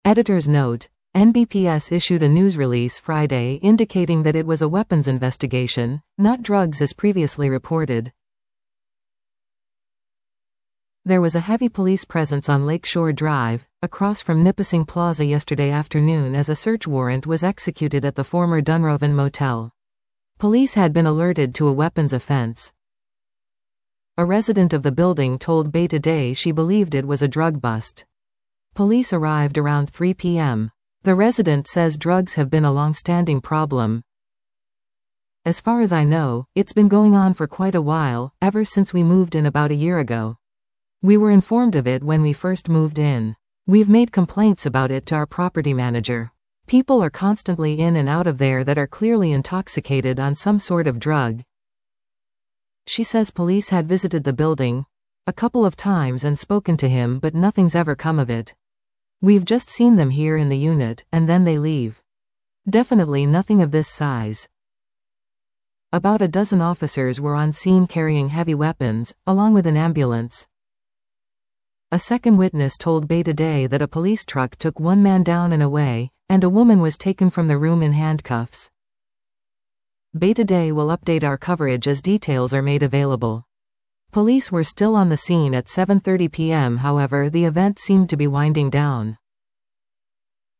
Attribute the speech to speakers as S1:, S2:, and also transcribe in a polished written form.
S1: Editor's note: NBPS issued a news release Friday indicating that it was a weapons investigation, not drugs as previously reported. There was a heavy police presence on Lakeshore Drive, across from Nipissing Plaza yesterday afternoon as a search warrant was executed at the former Dunroven Motel. Police had been alerted to a weapons offense. A resident of the building told Bay Today she believed it was a drug bust. Police arrived around 3 p.m. The resident says drugs have been a long-standing problem. As far as I know, it's been going on for quite a while, ever since we moved in about a year ago. We were informed of it when we first moved in. We've made complaints about it to our property manager. People are constantly in and out of there that are clearly intoxicated on some sort of drug. She says police had visited the building a couple of times and spoken to him, but nothing's ever come of it. We've just seen them here in the unit, and then they leave. Definitely nothing of this size. About a dozen officers were on scene carrying heavy weapons, along with an ambulance. A second witness told Bay Today that a police truck took one man down and away, and a woman was taken from the room in handcuffs. Bay Today will update our coverage as details are made available. Police were still on the scene at 7:30 p.m. However, the event seemed to be winding down.